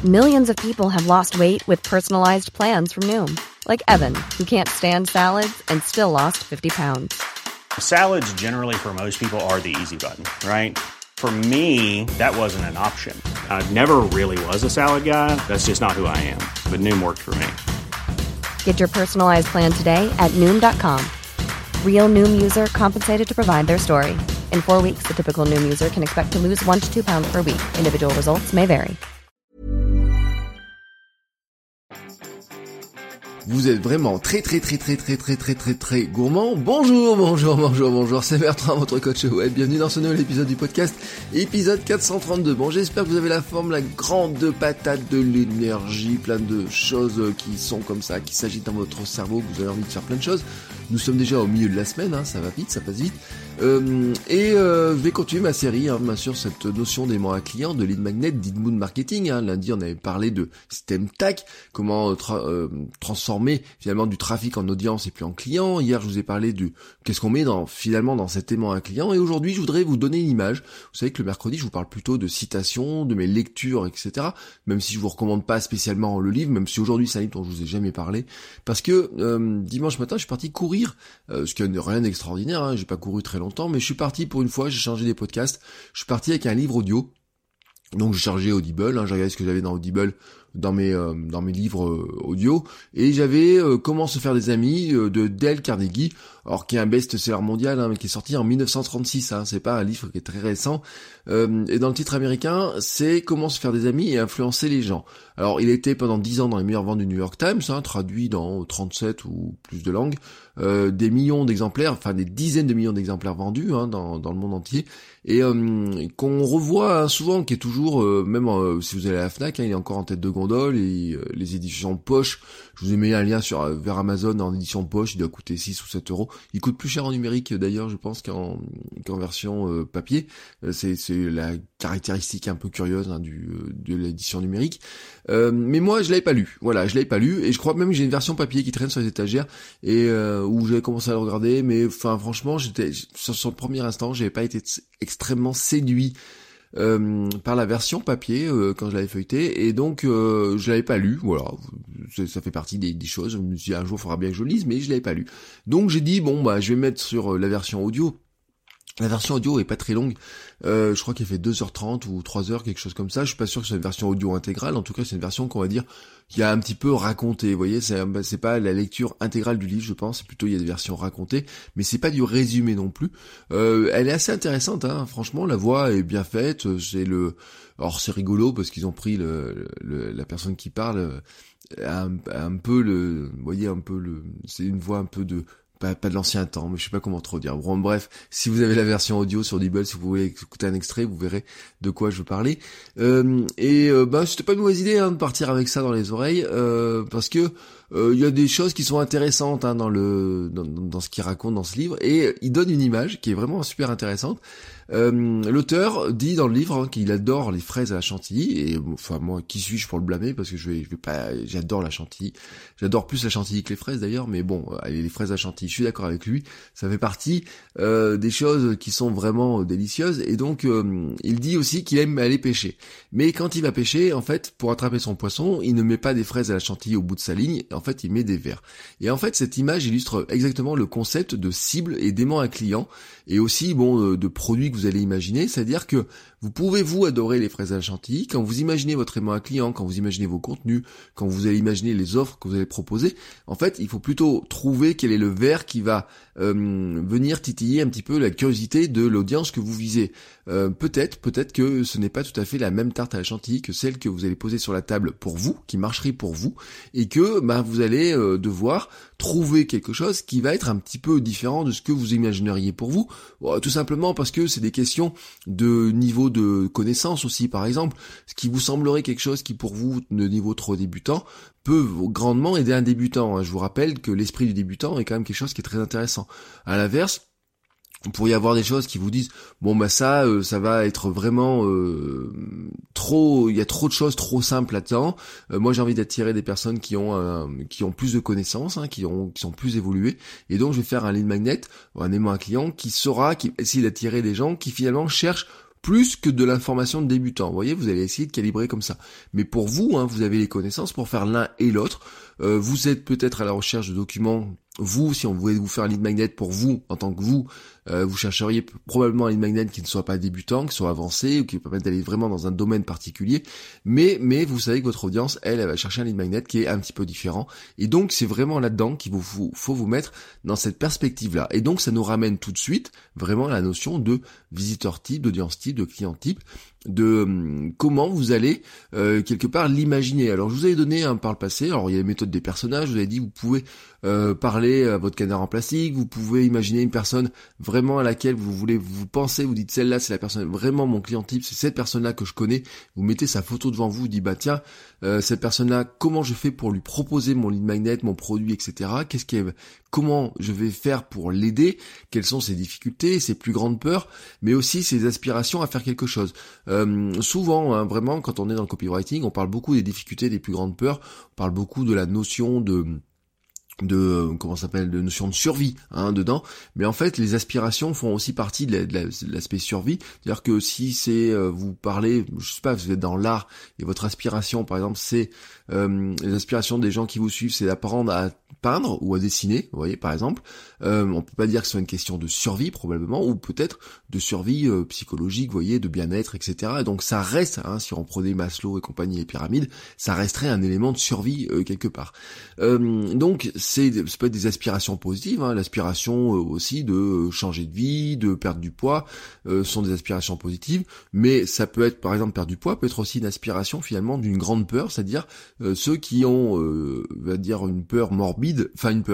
Millions of people have lost weight with personalized plans from Noom. Like Evan, who can't stand salads and still lost 50 pounds. Salads generally for most people are the easy button, right? For me, that wasn't an option. I never really was a salad guy. That's just not who I am. But Noom worked for me. Get your personalized plan today at Noom.com. Real Noom user compensated to provide their story. In 4 weeks, the typical Noom user can expect to lose 1 to 2 pounds per week. Individual results may vary. Vous êtes vraiment très gourmand. Bonjour, c'est Bertrand, votre coach web. Bienvenue dans ce nouvel épisode du podcast, épisode 432. Bon, j'espère que vous avez la forme, la grande patate, de l'énergie, plein de choses qui sont comme ça, qui s'agitent dans votre cerveau, que vous avez envie de faire plein de choses. Nous sommes déjà au milieu de la semaine, ça va vite, ça passe vite. Je vais continuer ma série, bien sûr, cette notion d'aimant à client, de lead magnet, d'inbound marketing. Lundi, on avait parlé de système TAC, comment transformer finalement du trafic en audience et puis en client. Hier, je vous ai parlé de qu'est-ce qu'on met finalement dans cet aimant à client. Et aujourd'hui, je voudrais vous donner une image. Vous savez que le mercredi, je vous parle plutôt de citations, de mes lectures, etc. Même si je vous recommande pas spécialement le livre, même si aujourd'hui c'est un livre dont je vous ai jamais parlé, parce que dimanche matin, je suis parti courir. Ce qui n'est rien d'extraordinaire, j'ai pas couru très longtemps, mais je suis parti pour une fois, j'ai changé des podcasts, je suis parti avec un livre audio, donc j'ai chargé Audible, j'ai regardé ce que j'avais dans Audible, dans mes livres audio, et j'avais Comment se faire des amis de Dale Carnegie, alors qui est un best-seller mondial, mais qui est sorti en 1936, c'est pas un livre qui est très récent, et dans le titre américain, c'est Comment se faire des amis et influencer les gens. Alors il a été pendant 10 ans dans les meilleures ventes du New York Times, traduit dans 37 ou plus de langues, des millions d'exemplaires, enfin des dizaines de millions d'exemplaires vendus dans le monde entier, et qu'on revoit souvent, qui est toujours, même si vous allez à la Fnac, il est encore en tête de gondole, et les éditions poche, je vous ai mis un lien vers Amazon en édition poche, il doit coûter 6 ou 7 euros. Il coûte plus cher en numérique d'ailleurs, je pense, qu'en version papier. C'est la caractéristique un peu curieuse de l'édition numérique. Mais moi, je l'avais pas lu. Voilà, je l'avais pas lu, et je crois même que j'ai une version papier qui traîne sur les étagères, et où j'avais commencé à le regarder, mais enfin franchement, j'étais sur le premier instant, j'avais pas été extrêmement séduit par la version papier quand je l'avais feuilleté, et donc je l'avais pas lu. Voilà, ça fait partie des choses. Je me suis dit un jour il faudra bien que je lise, mais je l'avais pas lu. Donc j'ai dit je vais mettre sur la version audio. La version audio est pas très longue, je crois qu'elle fait 2h30 ou 3h, quelque chose comme ça. Je suis pas sûr que c'est une version audio intégrale, en tout cas c'est une version qu'on va dire qui a un petit peu raconté, vous voyez, c'est pas la lecture intégrale du livre, je pense, c'est plutôt il y a des versions racontées, mais c'est pas du résumé non plus. Elle est assez intéressante, franchement, la voix est bien faite, alors c'est rigolo parce qu'ils ont pris la personne qui parle, un peu vous voyez, c'est une voix un peu pas de l'ancien temps, mais je sais pas comment trop dire. Bon, bref, si vous avez la version audio sur Audible, si vous voulez écouter un extrait, vous verrez de quoi je veux parler. C'était pas une mauvaise idée de partir avec ça dans les oreilles, parce que il y a des choses qui sont intéressantes dans ce qu'il raconte dans ce livre, et il donne une image qui est vraiment super intéressante. L'auteur dit dans le livre qu'il adore les fraises à la chantilly, et enfin moi qui suis-je pour le blâmer, parce que je vais pas, j'adore la chantilly, j'adore plus la chantilly que les fraises d'ailleurs, mais bon, les fraises à chantilly, je suis d'accord avec lui, ça fait partie des choses qui sont vraiment délicieuses, et donc il dit aussi qu'il aime aller pêcher, mais quand il va pêcher, en fait, pour attraper son poisson, il ne met pas des fraises à la chantilly au bout de sa ligne, en fait il met des vers, et en fait cette image illustre exactement le concept de cible et d'aimant à client, et aussi de produits que vous allez imaginer, c'est-à-dire que vous pouvez vous adorer les fraises à la chantilly, quand vous imaginez votre aimant à client, quand vous imaginez vos contenus, quand vous allez imaginer les offres que vous allez proposer, en fait il faut plutôt trouver quel est le vers qui va venir titiller un petit peu la curiosité de l'audience que vous visez. Peut-être que ce n'est pas tout à fait la même tarte à la chantilly que celle que vous allez poser sur la table pour vous, qui marcherait pour vous, et que vous allez devoir trouver quelque chose qui va être un petit peu différent de ce que vous imagineriez pour vous, tout simplement parce que c'est des questions de niveau de connaissance aussi. Par exemple, ce qui vous semblerait quelque chose qui pour vous de niveau trop débutant peut grandement aider un débutant. Je vous rappelle que l'esprit du débutant est quand même quelque chose qui est très intéressant. À l'inverse, vous pourriez avoir des choses qui vous disent ça va être vraiment trop, il y a trop de choses trop simples là-dedans. Moi j'ai envie d'attirer des personnes qui ont plus de connaissances, qui sont plus évoluées, et donc je vais faire un lead magnet, un aimant à client qui essaie d'attirer des gens qui finalement cherchent plus que de l'information de débutant. Vous voyez, vous allez essayer de calibrer comme ça. Mais pour vous, vous avez les connaissances pour faire l'un et l'autre. Vous êtes peut-être à la recherche de documents. Vous, si on voulait vous faire un lead magnet pour vous, en tant que vous chercheriez probablement un lead magnet qui ne soit pas débutant, qui soit avancé, ou qui vous permette d'aller vraiment dans un domaine particulier. Mais vous savez que votre audience, elle va chercher un lead magnet qui est un petit peu différent. Et donc, c'est vraiment là-dedans qu'il faut vous mettre dans cette perspective-là. Et donc, ça nous ramène tout de suite vraiment à la notion de visiteur type, d'audience type, de client type, de comment vous allez quelque part l'imaginer. Alors je vous avais donné par le passé, alors il y a les méthodes des personnages, je vous avais dit vous pouvez parler à votre canard en plastique, vous pouvez imaginer une personne vraiment à laquelle vous pensez, vous dites celle-là c'est la personne, vraiment mon client type, c'est cette personne-là que je connais, vous mettez sa photo devant vous, vous dites bah tiens, cette personne-là, comment je fais pour lui proposer mon lead magnet, mon produit, etc. Comment je vais faire pour l'aider, quelles sont ses difficultés, ses plus grandes peurs, mais aussi ses aspirations à faire quelque chose. Souvent, vraiment, quand on est dans le copywriting, on parle beaucoup des difficultés, des plus grandes peurs, on parle beaucoup de la notion de notion de survie dedans, mais en fait les aspirations font aussi partie de l'aspect survie, c'est-à-dire que si c'est vous parlez, je sais pas, vous êtes dans l'art et votre aspiration par exemple c'est les aspirations des gens qui vous suivent, c'est d'apprendre à peindre ou à dessiner, vous voyez par exemple, on peut pas dire que ce soit une question de survie probablement, ou peut-être de survie psychologique, vous voyez, de bien-être, etc. Et donc ça reste, si on prenait Maslow et compagnie, les pyramides, ça resterait un élément de survie quelque part. Donc ça peut être des aspirations positives, l'aspiration aussi de changer de vie, de perdre du poids, sont des aspirations positives, mais ça peut être, par exemple, perdre du poids peut être aussi une aspiration finalement d'une grande peur, c'est-à-dire ceux qui ont, va dire une peur morbide,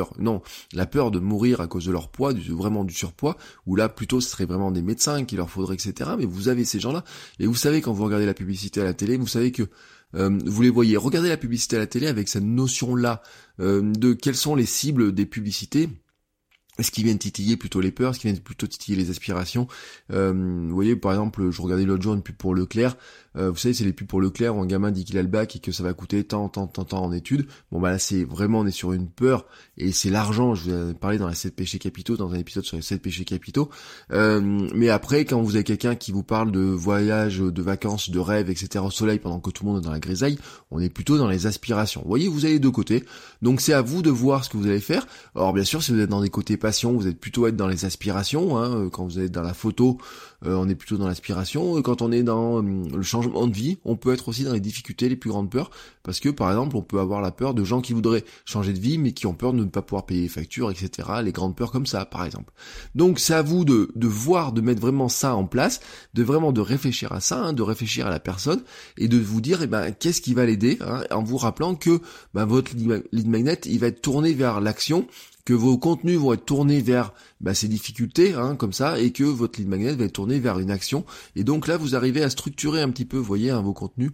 la peur de mourir à cause de leur poids, vraiment du surpoids, où là plutôt ce serait vraiment des médecins qu'il leur faudrait, etc. Mais vous avez ces gens-là, et vous savez quand vous regardez la publicité à la télé, vous savez que vous les voyez. Regardez la publicité à la télé avec cette notion-là de quelles sont les cibles des publicités. Est-ce qu'ils viennent titiller plutôt les peurs? Est-ce qu'ils viennent plutôt titiller les aspirations? Vous voyez, par exemple, je regardais l'autre jour une pub pour Leclerc. Vous savez, c'est les pubs pour Leclerc où un gamin dit qu'il a le bac et que ça va coûter tant en études. Bon, bah là, c'est vraiment, on est sur une peur et c'est l'argent. Je vous en ai parlé dans les 7 péchés capitaux, dans un épisode sur les 7 péchés capitaux. Mais après, quand vous avez quelqu'un qui vous parle de voyage, de vacances, de rêves, etc. au soleil pendant que tout le monde est dans la grisaille, on est plutôt dans les aspirations. Vous voyez, vous avez les deux côtés. Donc, c'est à vous de voir ce que vous allez faire. Alors, bien sûr, si vous êtes dans des côtés passion, vous êtes plutôt dans les aspirations. Quand vous êtes dans la photo, on est plutôt dans l'aspiration. Quand on est dans le changement de vie, on peut être aussi dans les difficultés, les plus grandes peurs, parce que par exemple on peut avoir la peur de gens qui voudraient changer de vie mais qui ont peur de ne pas pouvoir payer les factures, etc. Les grandes peurs comme ça par exemple. Donc c'est à vous de voir, de mettre vraiment ça en place, de réfléchir à ça, de réfléchir à la personne et de vous dire qu'est-ce qui va l'aider, en vous rappelant que votre lead magnet il va être tourné vers l'action, que vos contenus vont être tournés vers ces difficultés, comme ça, et que votre lead magnet va être tourné vers une action. Et donc là, vous arrivez à structurer un petit peu, vous voyez, vos contenus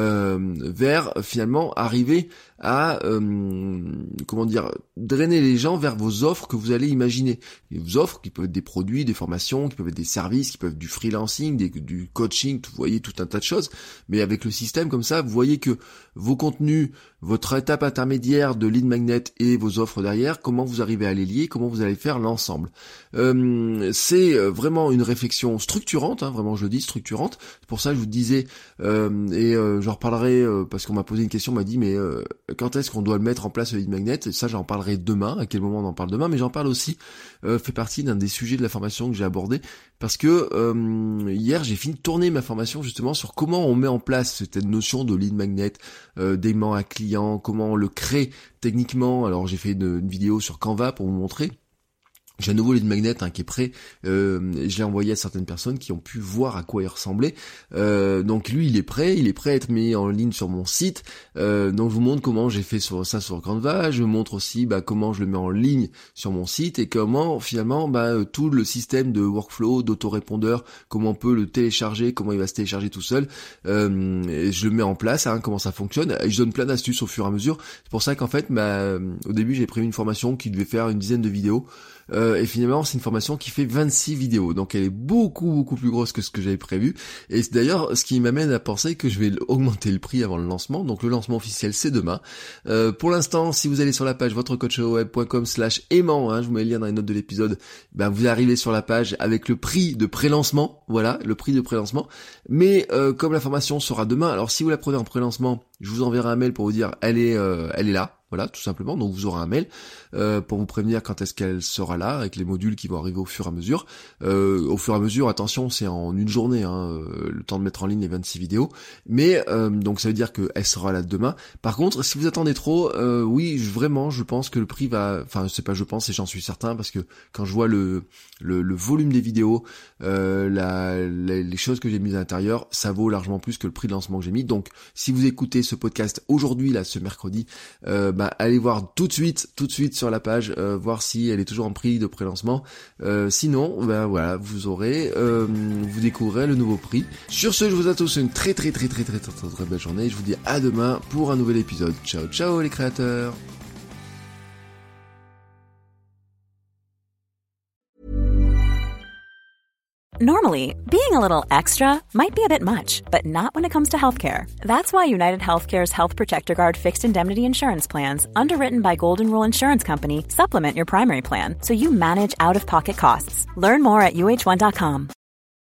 vers finalement arriver à drainer les gens vers vos offres que vous allez imaginer. Et vos offres qui peuvent être des produits, des formations, qui peuvent être des services, qui peuvent être du freelancing, du coaching, vous voyez, tout un tas de choses. Mais avec le système comme ça, vous voyez que vos contenus, votre étape intermédiaire de lead magnet et vos offres derrière, comment vous arrivez à les lier, comment vous allez faire l'ensemble. C'est vraiment une réflexion structurante, vraiment je le dis, structurante. C'est pour ça que je vous disais, j'en reparlerai parce qu'on m'a posé une question, on m'a dit mais quand est-ce qu'on doit le mettre en place le lead magnet? Ça j'en parlerai demain, à quel moment on en parle demain, mais j'en parle aussi, fait partie d'un des sujets de la formation que j'ai abordé, parce que hier j'ai fini de tourner ma formation justement sur comment on met en place cette notion de lead magnet, d'aimant à client, comment on le crée techniquement. Alors j'ai fait une vidéo sur Canva pour vous montrer. J'ai un nouveau lead magnet qui est prêt, je l'ai envoyé à certaines personnes qui ont pu voir à quoi il ressemblait. Donc lui il est prêt à être mis en ligne sur mon site. Donc je vous montre comment j'ai fait ça sur Canva, je vous montre aussi comment je le mets en ligne sur mon site et comment finalement tout le système de workflow, d'autorépondeur, comment on peut le télécharger, comment il va se télécharger tout seul. Et je le mets en place, comment ça fonctionne. Et je donne plein d'astuces au fur et à mesure. C'est pour ça qu'en fait au début j'ai prévu une formation qui devait faire une dizaine de vidéos. et finalement c'est une formation qui fait 26 vidéos, donc elle est beaucoup plus grosse que ce que j'avais prévu, et c'est d'ailleurs ce qui m'amène à penser que je vais augmenter le prix avant le lancement. Donc le lancement officiel c'est demain. Pour l'instant, si vous allez sur la page votrecoachweb.com/aimant, je vous mets le lien dans les notes de l'épisode, vous arrivez sur la page avec le prix de pré-lancement, voilà, le prix de pré-lancement. Mais comme la formation sera demain, alors si vous la prenez en pré-lancement, je vous enverrai un mail pour vous dire elle est là. Voilà, tout simplement. Donc vous aurez un mail pour vous prévenir quand est-ce qu'elle sera là, avec les modules qui vont arriver au fur et à mesure. Au fur et à mesure, attention, c'est en une journée, le temps de mettre en ligne les 26 vidéos. Mais donc ça veut dire qu'elle sera là demain. Par contre, si vous attendez trop, oui, vraiment, je pense que le prix va... Enfin, c'est pas je pense, et j'en suis certain, parce que quand je vois le volume des vidéos, les choses que j'ai mises à l'intérieur, ça vaut largement plus que le prix de lancement que j'ai mis. Donc, si vous écoutez ce podcast aujourd'hui, là, ce mercredi, allez voir tout de suite sur la page, voir si elle est toujours en prix de pré-lancement. Sinon, voilà, vous découvrirez le nouveau prix. Sur ce, je vous souhaite tous une très belle journée. Et je vous dis à demain pour un nouvel épisode. Ciao les créateurs. Normally, being a little extra might be a bit much, but not when it comes to healthcare. That's why United Healthcare's Health Protector Guard fixed indemnity insurance plans, underwritten by Golden Rule Insurance Company, supplement your primary plan so you manage out-of-pocket costs. Learn more at uh1.com.